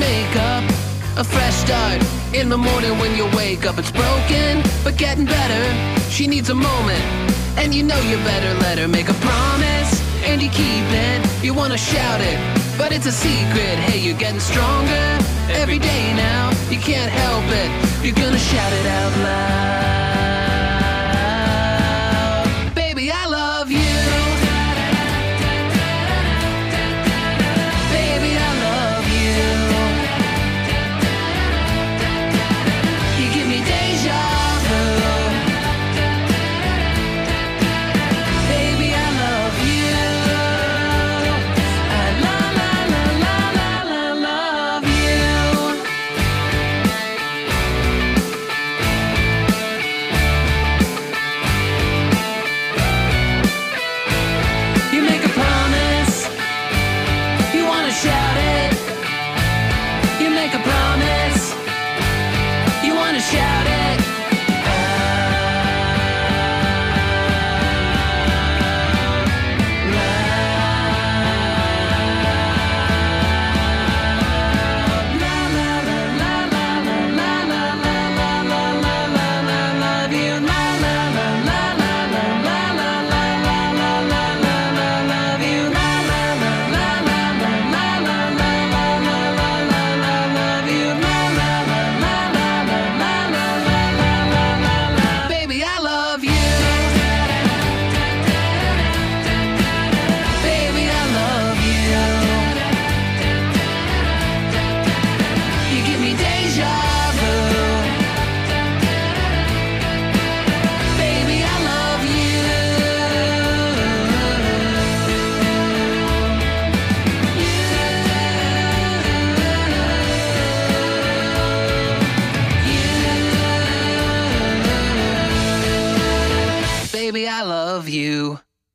make up a fresh start in the morning when you wake up. It's broken, but getting better. She needs a moment, and you know you better let her make a promise, and you keep it. You wanna shout it, but it's a secret. Hey, you're getting stronger every day now. You can't help it. You're gonna shout it out loud. Baby, I love you. Baby, I love you. You give me deja vu. Baby, I love you. I la la la la la la love you. You make a promise, you wanna shout it. You make a promise, you wanna shout it. Baby, I love you. Baby, I love you. You give me deja vu. Baby, I love you. Baby, I love you.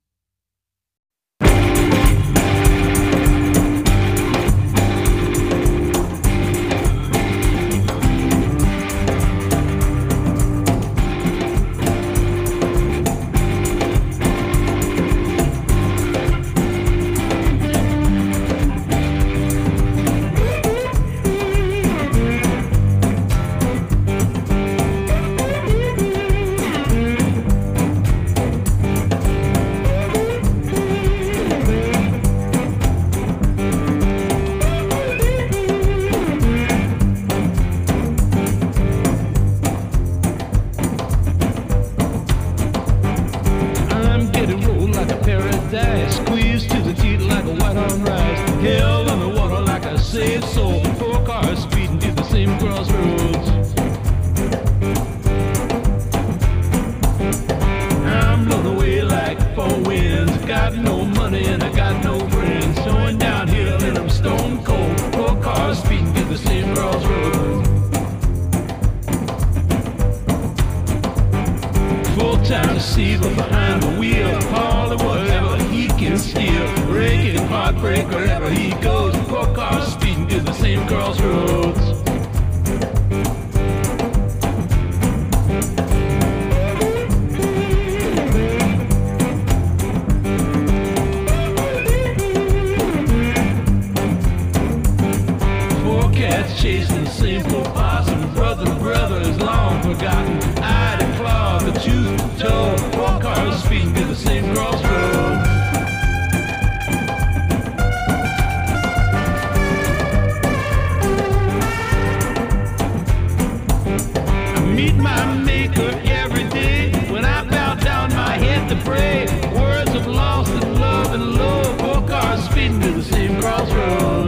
I'm getting rolled like a paradise, squeezed to the teeth like a white on rice. Hell in the water like a saved soul. 4 cars speeding to the same crossroads. I'm blown away like 4 winds. Got no money and I got no friends. Going downhill and I'm stone cold. 4 cars speeding to the same crossroads. Full-time receiver behind the wheel, hauling whatever he can steal, breaking heartbreak wherever he goes. 4 cars speeding to the same crossroads. Four cats chasing the same opossum. Brother to brother is long forgotten. Eye to claw, the tooth to toe. 4 cars speeding to the same crossroad. I meet my maker every day when I bow down my head to pray. Words of loss and love and love. 4 cars speeding to the same crossroads.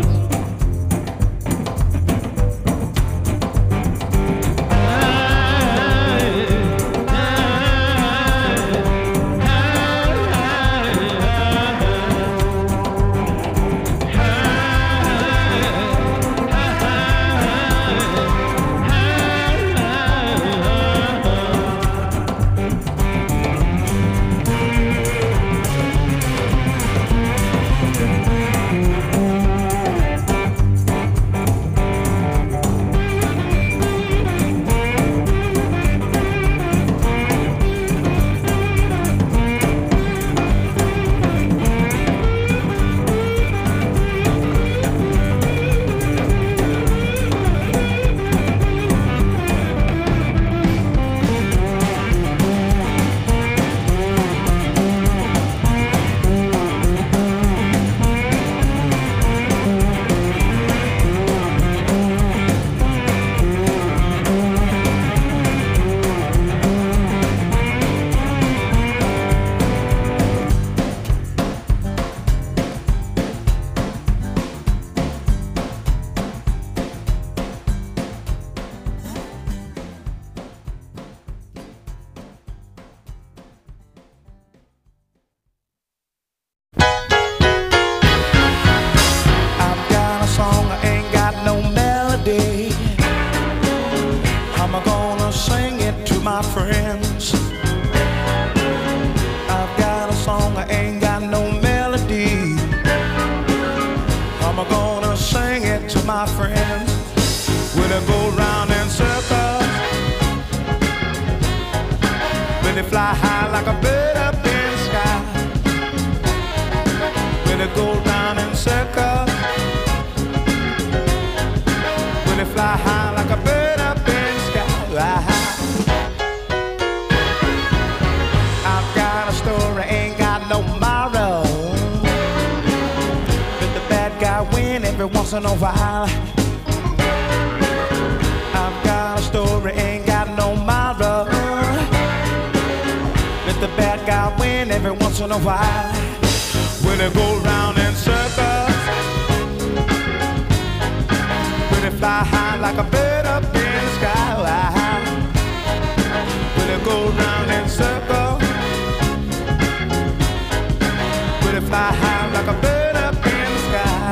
sing it to my friends. I've got a song, I ain't got no melody. I'm gonna sing it to my friends. Will it go round in circles? Will it fly high like a bird up in the sky? Will it go round in circles? Will it fly high like a bird up in the sky? I've got a story, ain't got no moral. Let the bad guy win every once in a while. I've got a story, ain't got no moral. Let the bad guy win every once in a while. Will it go round in circles? Will it fly high like a bird up in the sky? Will it go round in circles? Will it fly high like a bird up in the sky?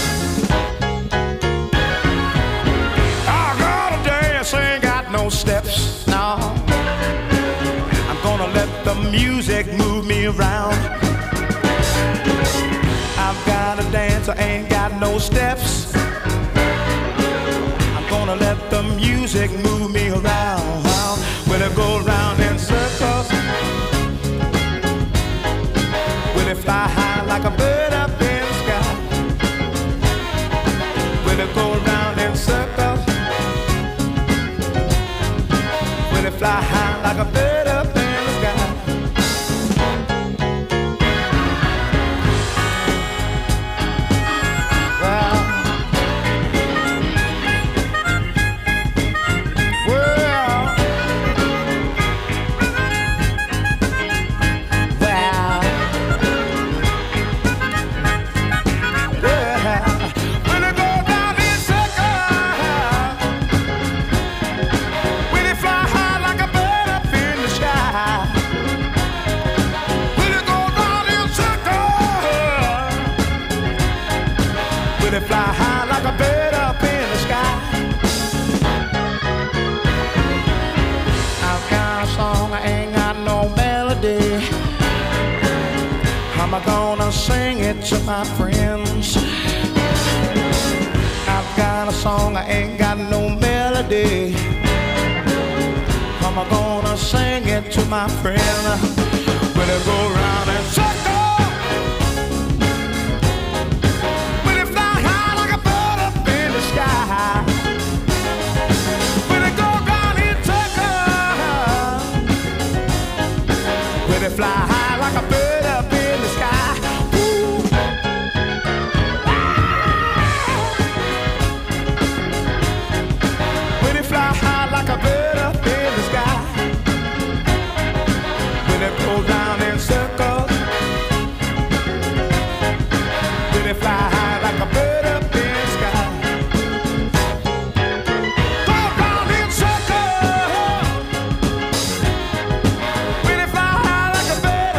I gotta dance, ain't got no steps, no. I'm gonna let the music move me around. I've gotta dance, I ain't got no steps. I'm gonna let the music move me around. Will it go round in circles? Will it fly high like a bird up in the sky? Will it go round in circles? Will it fly high like a bird up in the sky? Will it fly high like a bird up in the sky? I've got a song, I ain't got no melody. How am I gonna sing it to my friends? I've got a song, I ain't got no melody. How am I gonna sing it to my friends? Will it go round and circle? Will it fly high like a bird up in the sky? Ooh. Will it fly high like a bird up in the sky? Will it go round in circles? Will it fly high like a bird up in the sky? Go round in circles. Will it fly high like a bird?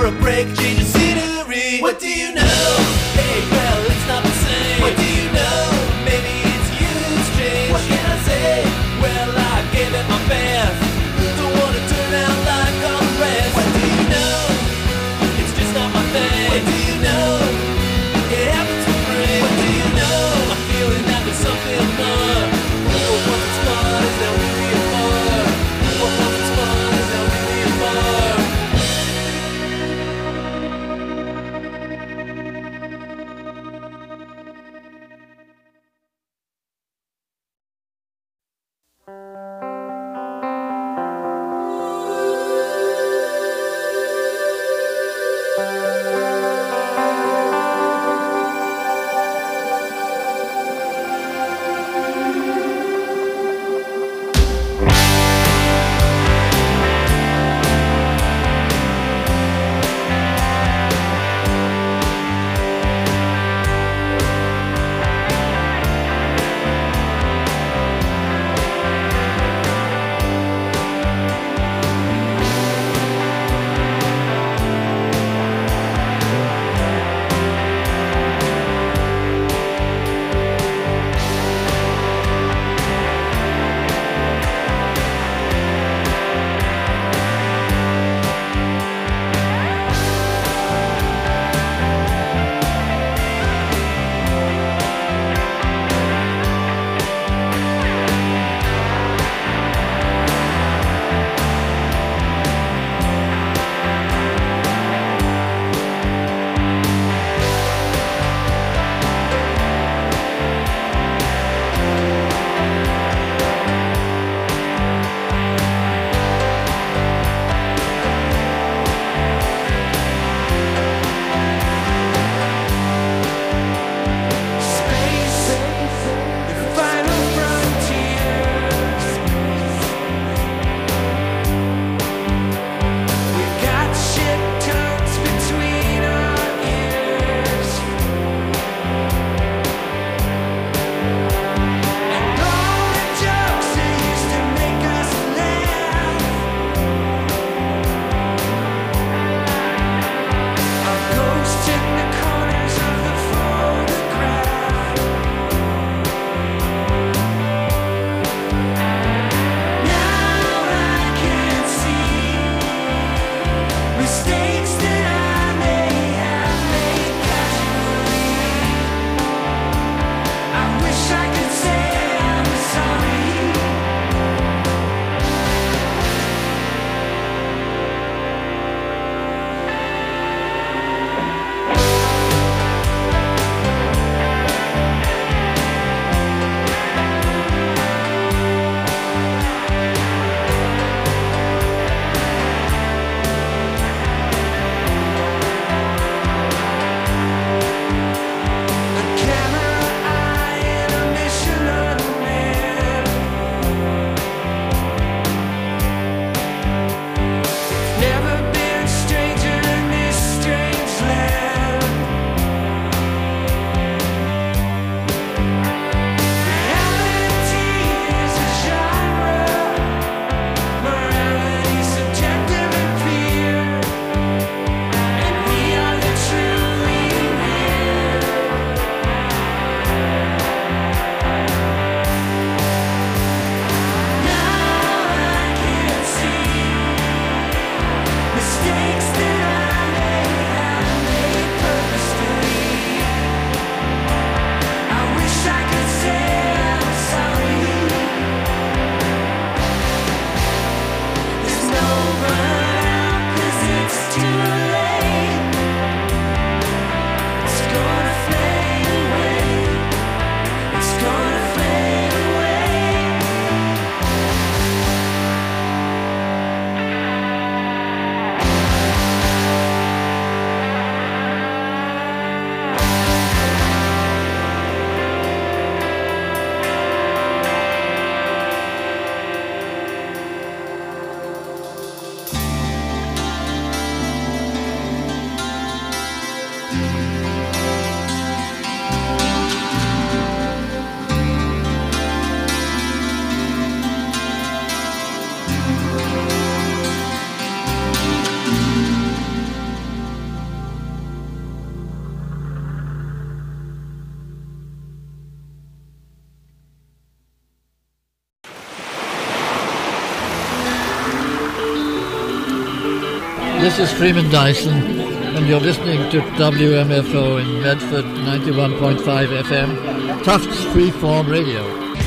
a break, change the scenery. What do you know? Hey, well, it's not the same. What do you know? Maybe it's you who's changed. What can I say? Well, I gave it my best. Don't wanna turn out like all the rest. What do you know? It's just not my thing. What do you know? It happens for free. What do you know? I'm feeling that there's something more. What once it's fun is now really a bar. What once it's fun is now really a bar. This is Freeman Dyson, and you're listening to WMFO in Medford, 91.5 FM, Tufts Freeform Radio.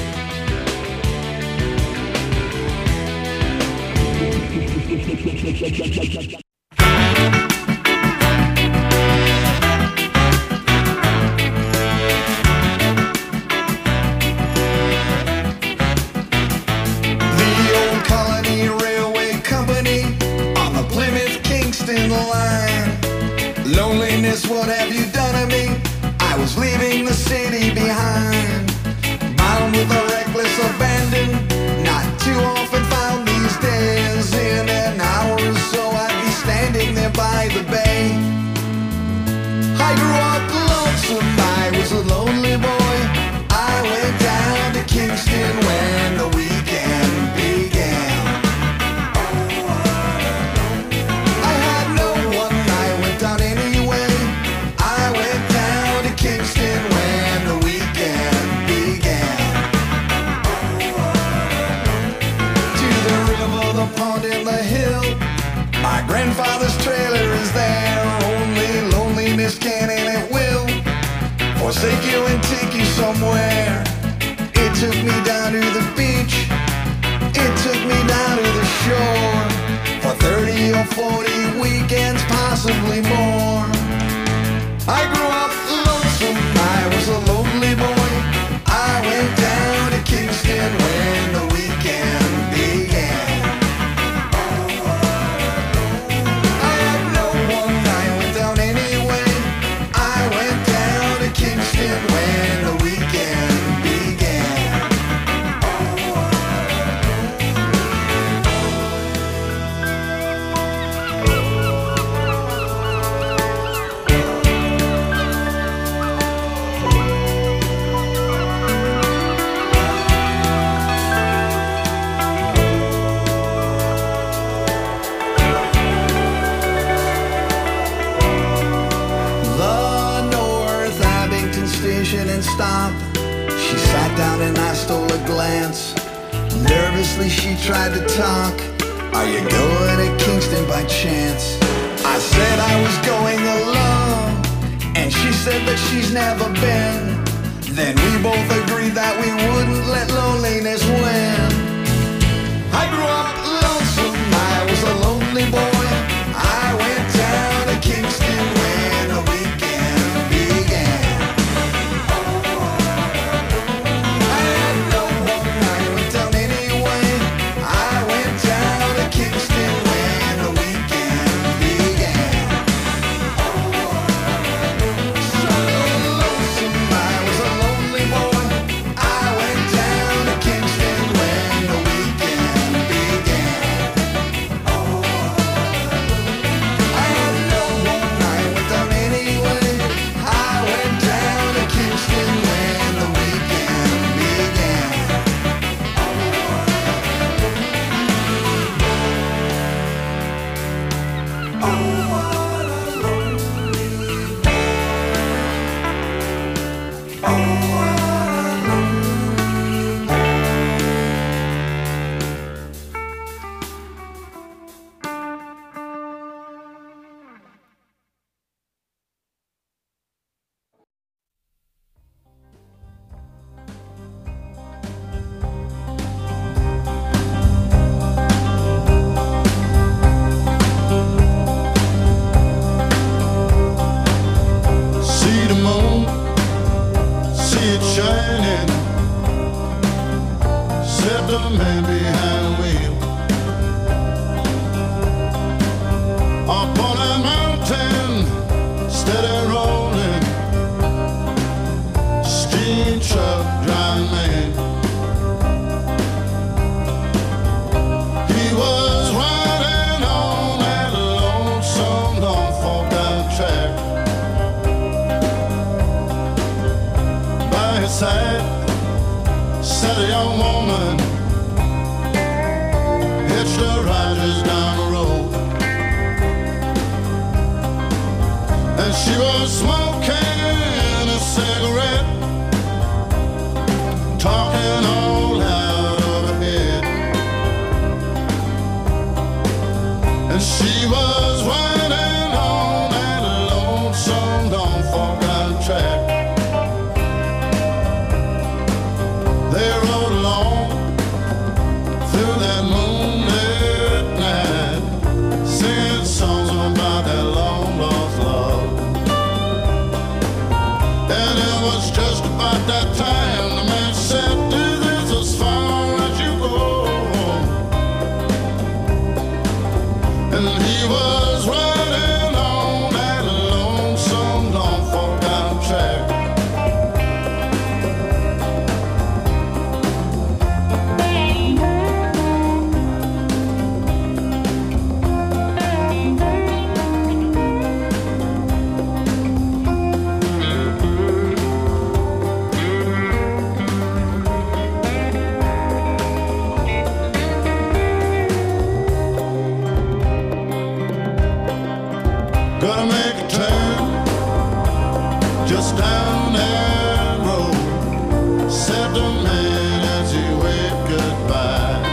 What have you done to me? I was leaving the city behind, bound with a reckless abandon. Not too often found these days. In an hour or so I'd be standing there by the bay. I grew up lonesome, I was a lonely boy. I went down to Kingston when the weekend began. I had no one, I went down anyway. I went down to Kingston when the weekend began. To the river, the pond, and the hill. My grandfather's trailer is there. Only loneliness can and it will forsake you and take you somewhere. It took me down to the beach. It took me down to the shore for 30 or 40 weekends, possibly more. I grew up lonesome, I was a lonely boy. I went down to Kingston when the weekend began. I had no one, I went down anyway. I went down to Kingston when the weekend began. And stop. She sat down and I stole a glance. Nervously she tried to talk. Are you going to Kingston by chance? I said I was going alone, and she said that she's never been. Then we both agreed that we wouldn't let loneliness win. I grew up lonesome, I was a lonely boy. I went down to Kingston when the weekend began. Sat a young woman, hitched her riders down the road, and she was smoking a cigarette, talking all out of her head, and she was Gonna make a turn just down that road, said the man as he waved goodbye.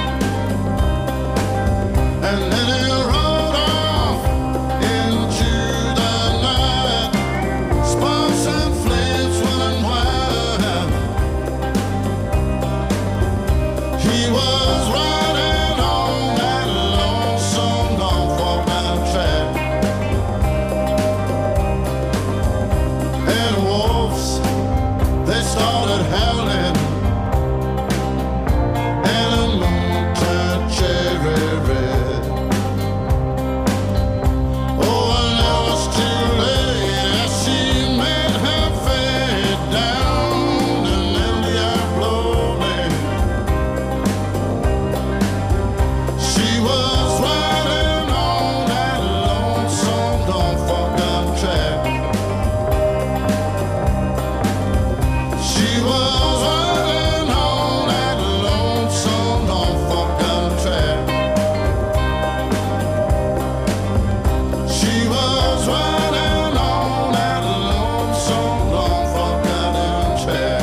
And then he rode off into the night, sparks and flames running wild. He was riding on that lonesome Norfolk bound track. And wolves, they started howling, and the moon turned cherry red. Oh, and it was too late as she made her fade down an empty blowing. She was riding on that lonesome Norfolk bound track. She was riding on that lonesome Norfolk bound track. She was riding on that lonesome Norfolk bound track.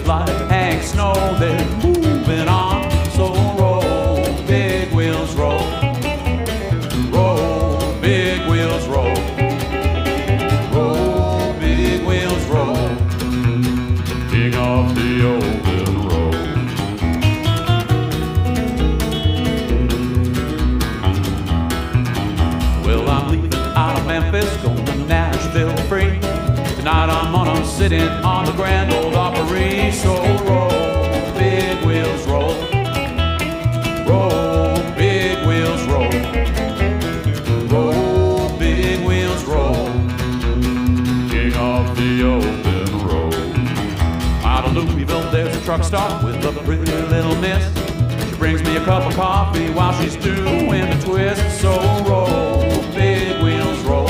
like Hank Snow, they're moving on. So roll, big wheels roll. Roll, big wheels roll. Roll, big wheels roll. King of the open road. Well, I'm leaving out of Memphis, going to Nashville free. Tonight I'm gonna sit in on the Grand Ole Opry. So roll, big wheels roll. Roll, big wheels roll. Roll, big wheels roll. King of the open road. Out of Louisville there's a truck stop with a pretty little miss. She brings me a cup of coffee while she's doing the twist. So roll, big wheels roll.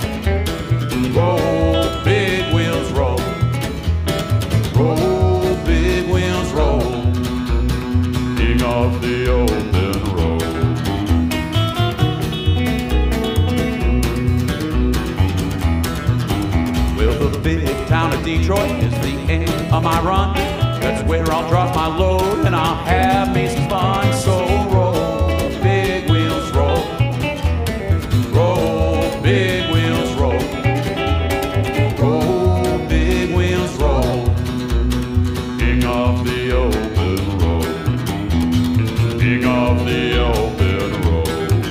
Roll, big wheels roll. Roll, big wheels roll. King of the open road. Well, the big town of Detroit is the end of my run. That's where I'll drop my load and I'll have me some fun. So roll, big wheels roll. Roll, big wheels roll. Roll, big wheels roll. King of the open road. King of the open road.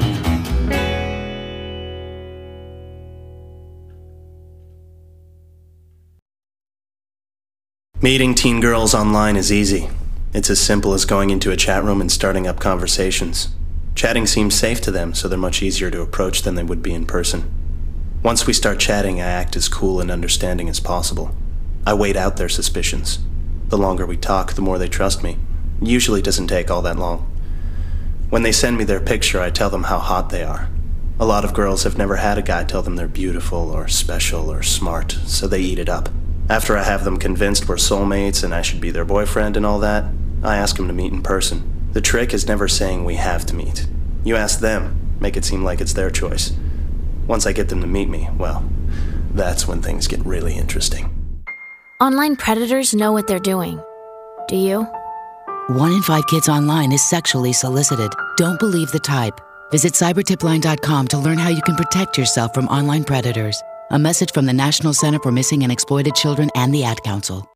Meeting teen girls online is easy. It's as simple as going into a chat room and starting up conversations. Chatting seems safe to them, so they're much easier to approach than they would be in person. Once we start chatting, I act as cool and understanding as possible. I wait out their suspicions. The longer we talk, the more they trust me. It usually doesn't take all that long. When they send me their picture, I tell them how hot they are. A lot of girls have never had a guy tell them they're beautiful or special or smart, so they eat it up. After I have them convinced we're soulmates and I should be their boyfriend and all that, I ask them to meet in person. The trick is never saying we have to meet. You ask them, make it seem like it's their choice. Once I get them to meet me, well, that's when things get really interesting. Online predators know what they're doing. Do you? 1 in 5 kids online is sexually solicited. Don't believe the type. Visit cybertipline.com to learn how you can protect yourself from online predators. A message from the National Center for Missing and Exploited Children and the Ad Council.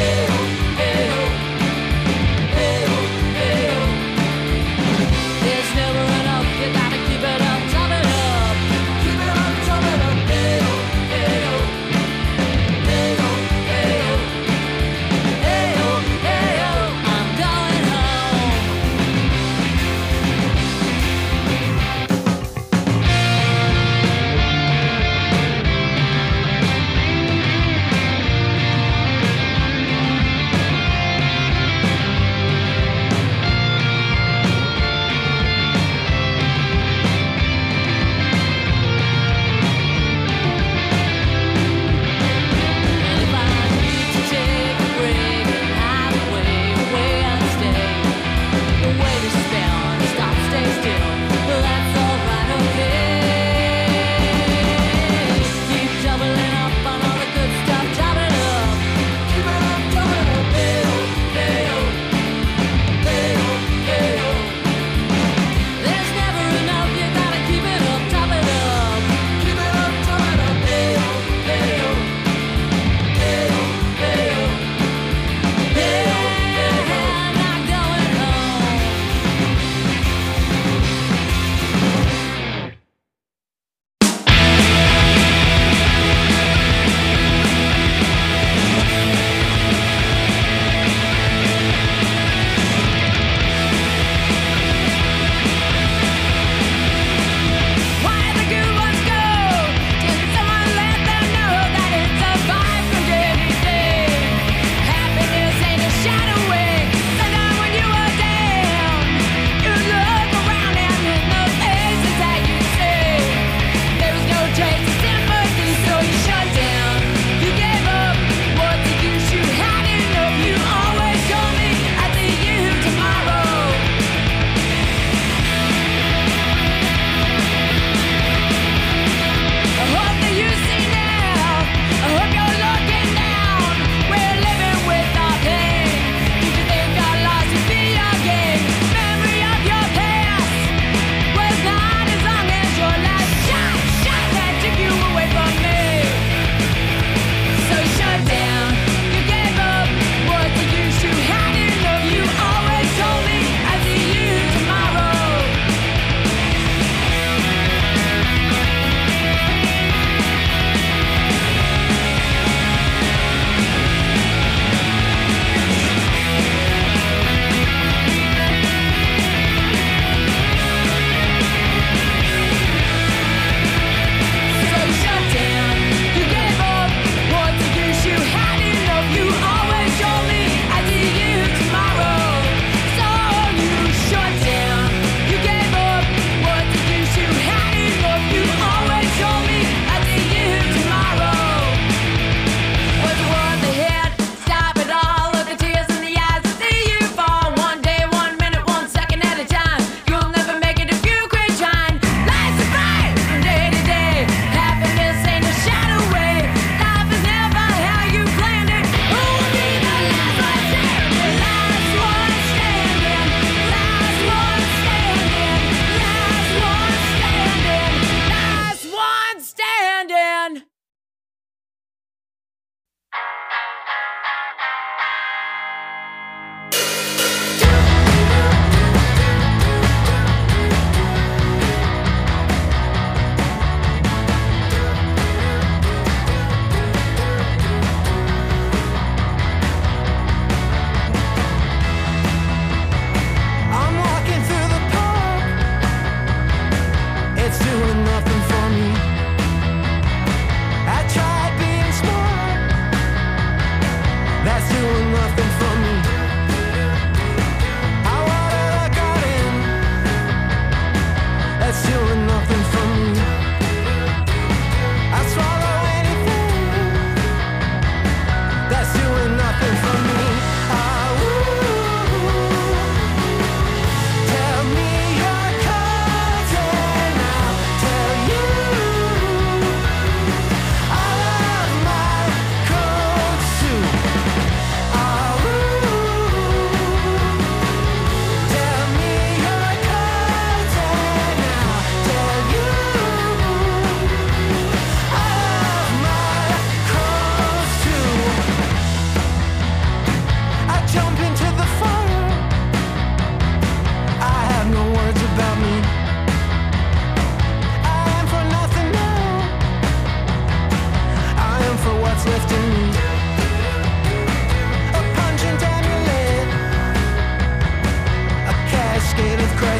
There's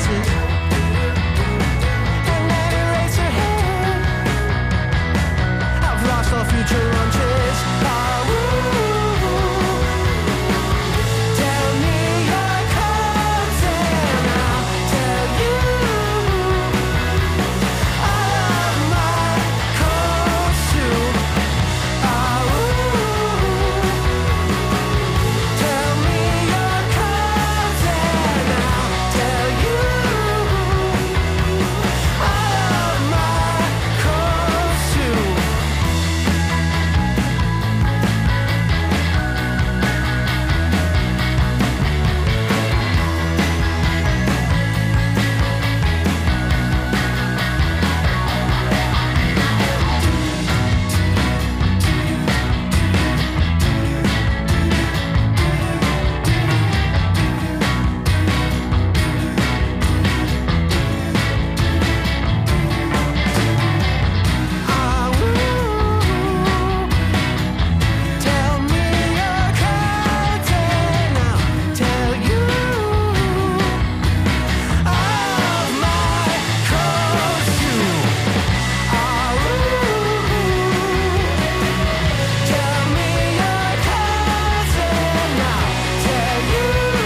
glasses and let her raise her hand. I've lost all future lunches. Oh, tell me your codes and I'll tell you all of my codes too. Oh, tell me your codes and I'll tell you all of my codes too. Tell me your codes and I'll tell you all of my codes too. Tell me your codes and I'll tell you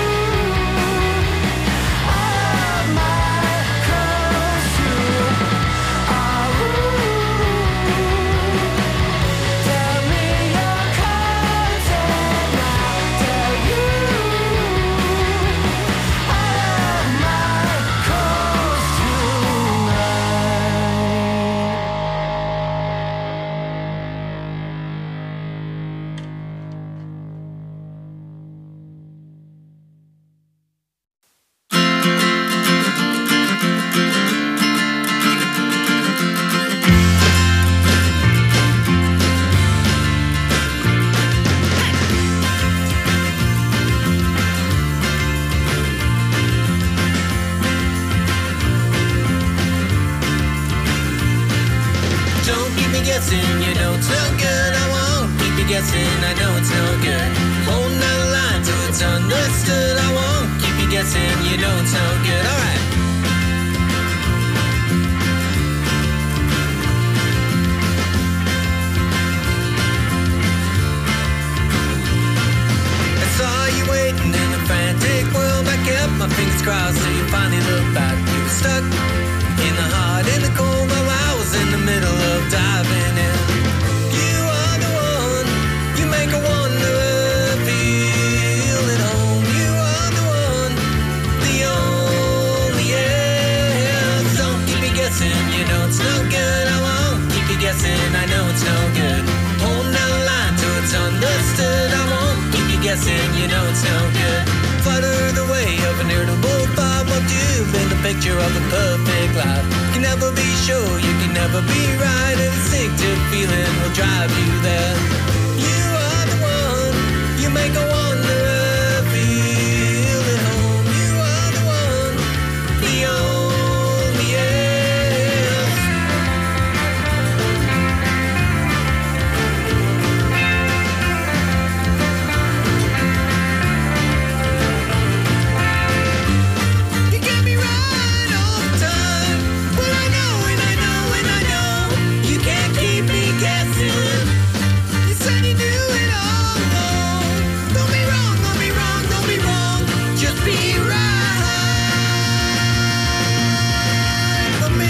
all of my codes too. Tell me your codes and I'll tell you all of my codes Don't keep me guessing, you know it's no good. I won't keep you guessing, I know it's no good. Holding out a line till it's understood. I won't keep you guessing, you know it's no good. Alright. I saw you waiting in a frantic world. I kept my fingers crossed till you finally looked back. You were stuck in the hot, in the cold, while I was in the middle of diving in. You are the one, you make a wanderer feel at home. You are the one, the only else. Don't keep me guessing, you know it's no good. I won't keep you guessing, I know it's no good. Holding out a line till it's understood. I won't keep you guessing, you know it's no good. Flutter the way of an irritable thought. What you've been the picture of a perfect life. You can never be sure, you can never be right. An instinctive feeling will drive you there. You are the one, you make a wanderer feel at home. You are the one, the only else. You get me right all the time. Well, I know and I know and I know you can't keep me guessing. You said you knew it all along. Don't be wrong, don't be wrong, don't be wrong. Just be right for me.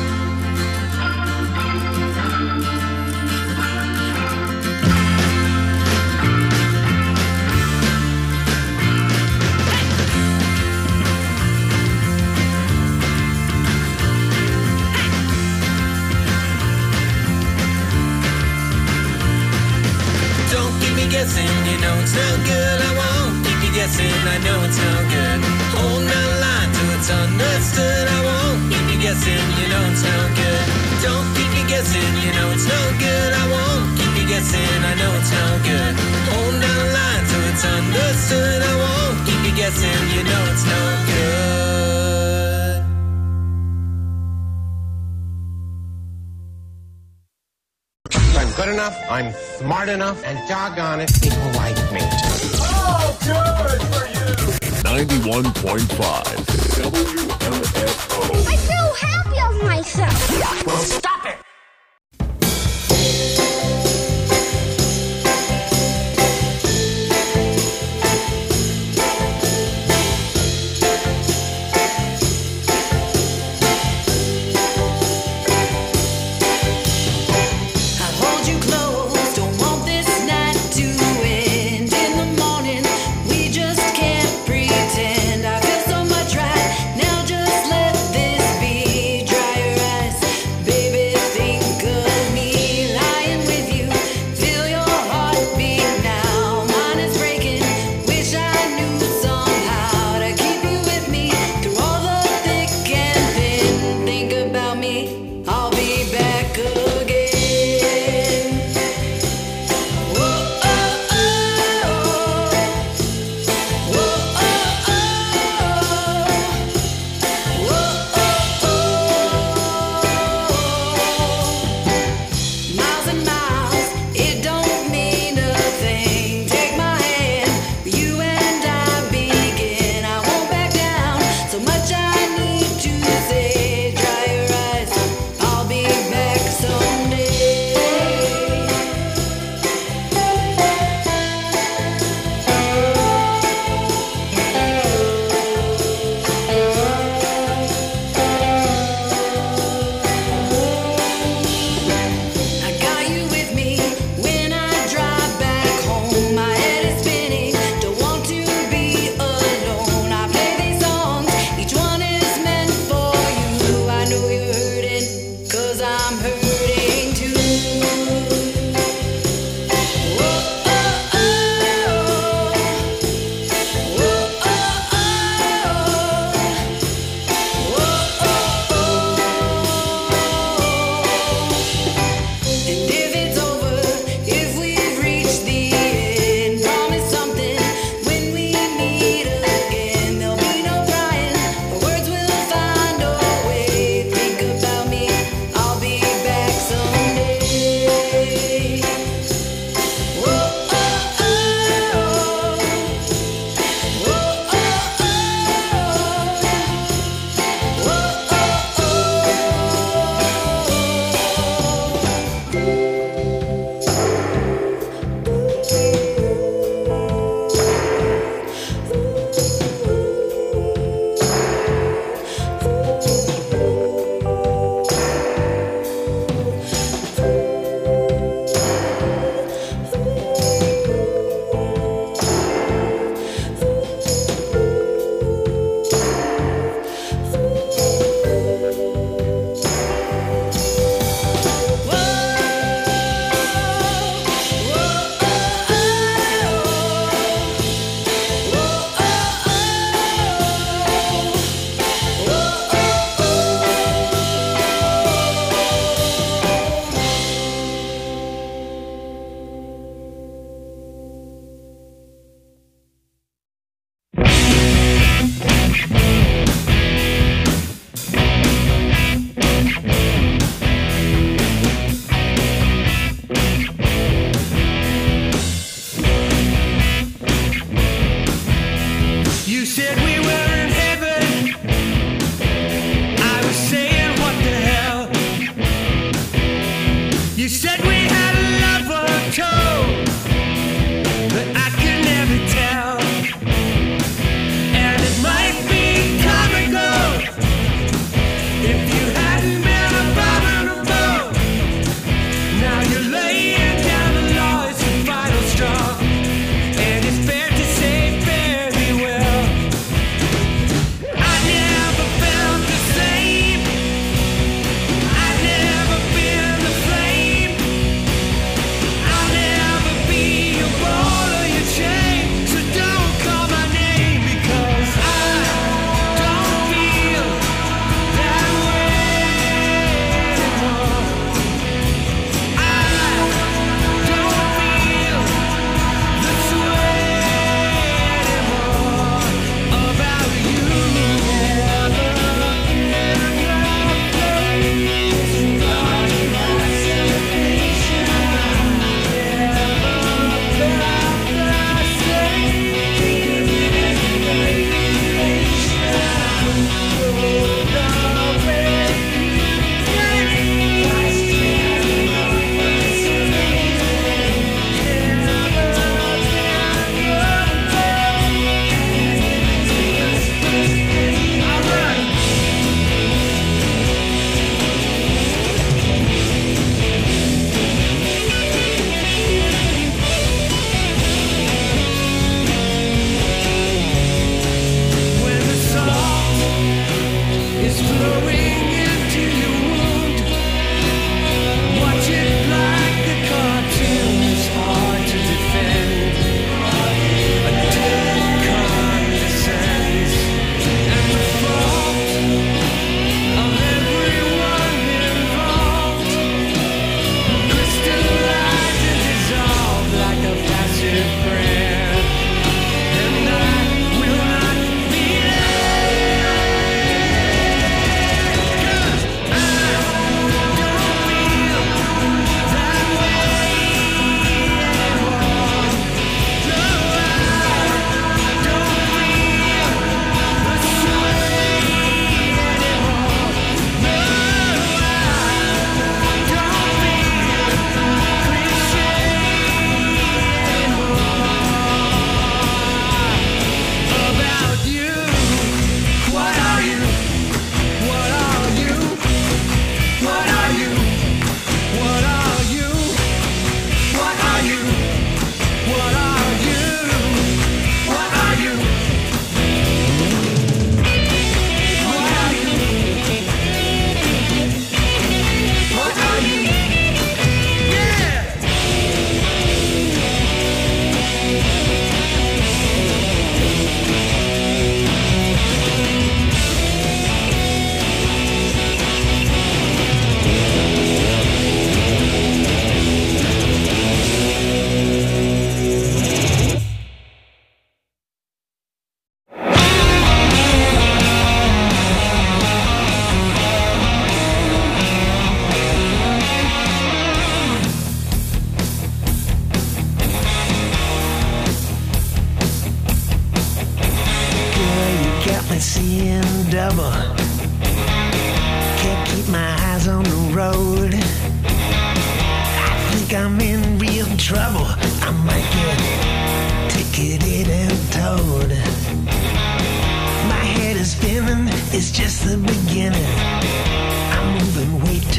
Don't keep me guessing, you know it's no good. I won't keep you guessing, I know it's no good. Holding out a line till it's understood. I won't keep you guessing, you know it's no good. Don't keep me guessing, you know it's no good. I won't keep you guessing, I know it's no good. Holding out a line till it's understood. I won't keep you guessing, you know it's no good. I'm good enough, I'm smart enough, and doggone it, people like me. Oh, good for you! 91.5 WMFO. I feel happy of myself. Well, stop it! Just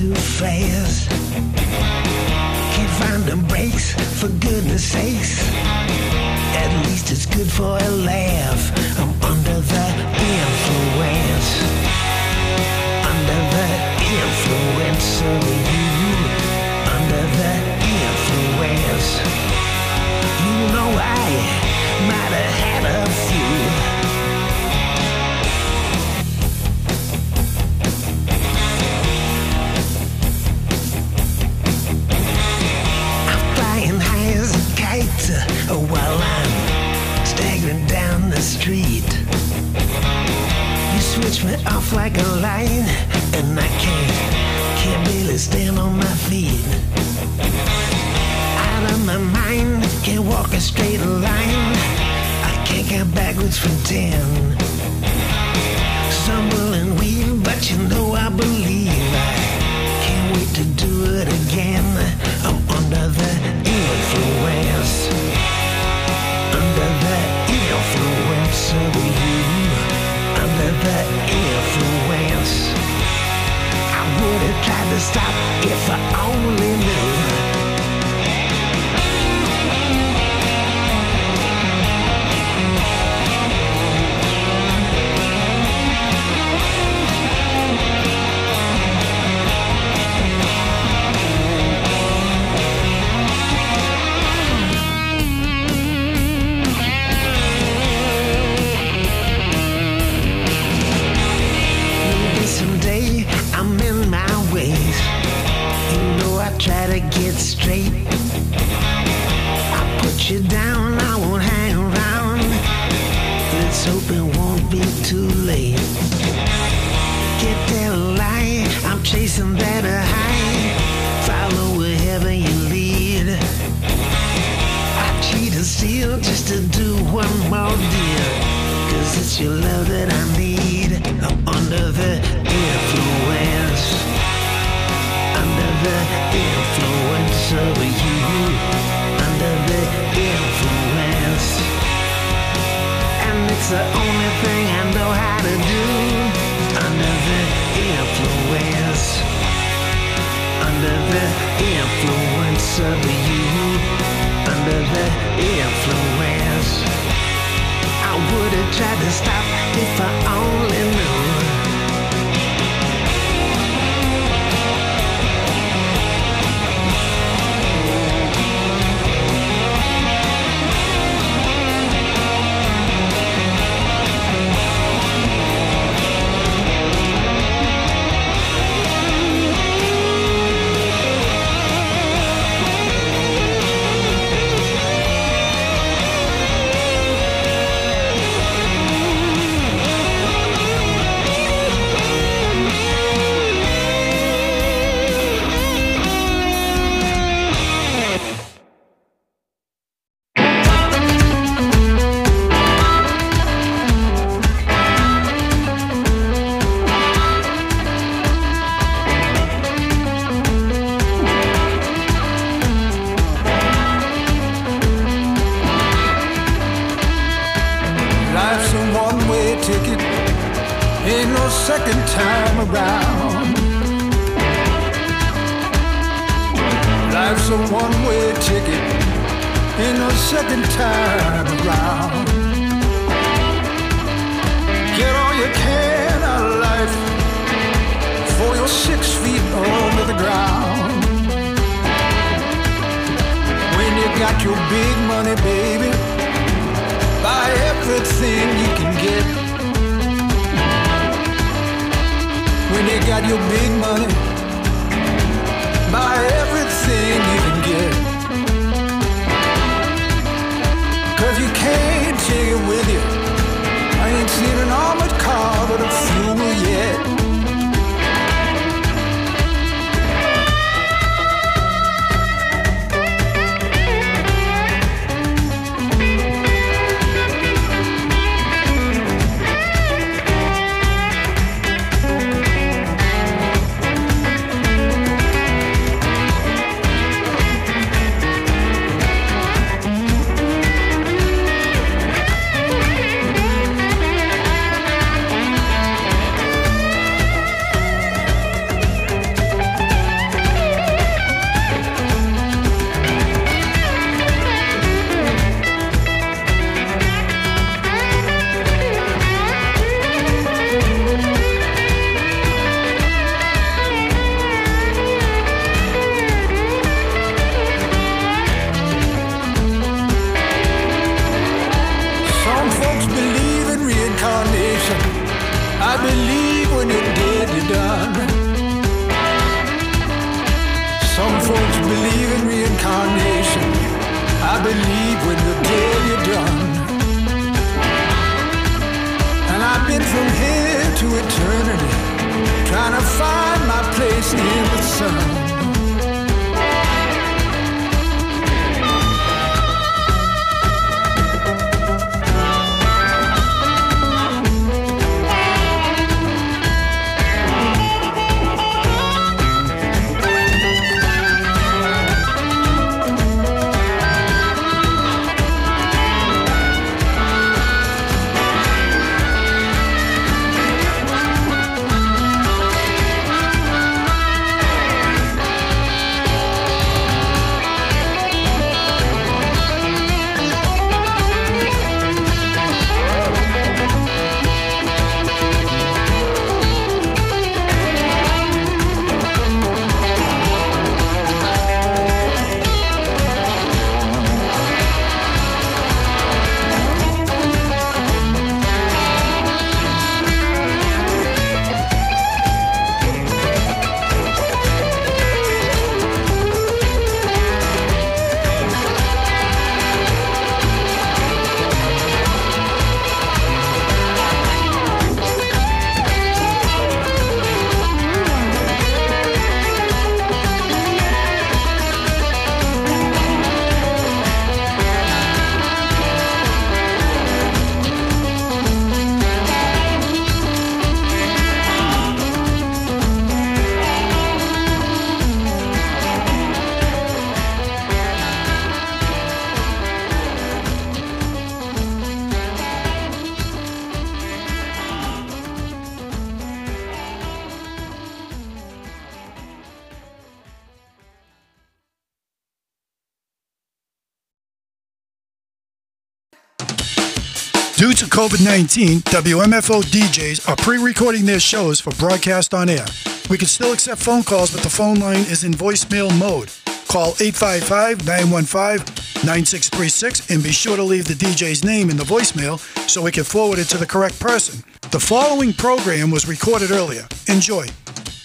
too fast. Can't find the brakes, for goodness sakes. At least it's good for a laugh. I'm under the influence. Under the influence of you. Under the influence. You know I might have had a few. While I'm staggering down the street, you switch me off like a light, and I can't barely stand on my feet. Out of my mind, can't walk a straight line. I can't count backwards from 10. Stumble and weave, but you know I believe. I can't wait to do it again. I'm under the influence. Under the influence of you. Under the influence. I would have tried to stop if I only knew. Try to get straight. I put you down, I won't hang around. Let's hope it won't be too late. Get that light, I'm chasing that high. Follow wherever you lead. I cheat and steal just to do one more deal. Cause it's your love that I need. I'm under the influence. Under the influence of you. Under the influence. And it's the only thing I know how to do. Under the influence. Under the influence of you. Under the influence. I would have tried to stop if I only knew. when the day you're done. And I've been from here to eternity, trying to find my place in the sun. Due to COVID-19, WMFO DJs are pre-recording their shows for broadcast on air. We can still accept phone calls, but the phone line is in voicemail mode. Call 855-915-9636 and be sure to leave the DJ's name in the voicemail so we can forward it to the correct person. The following program was recorded earlier. Enjoy.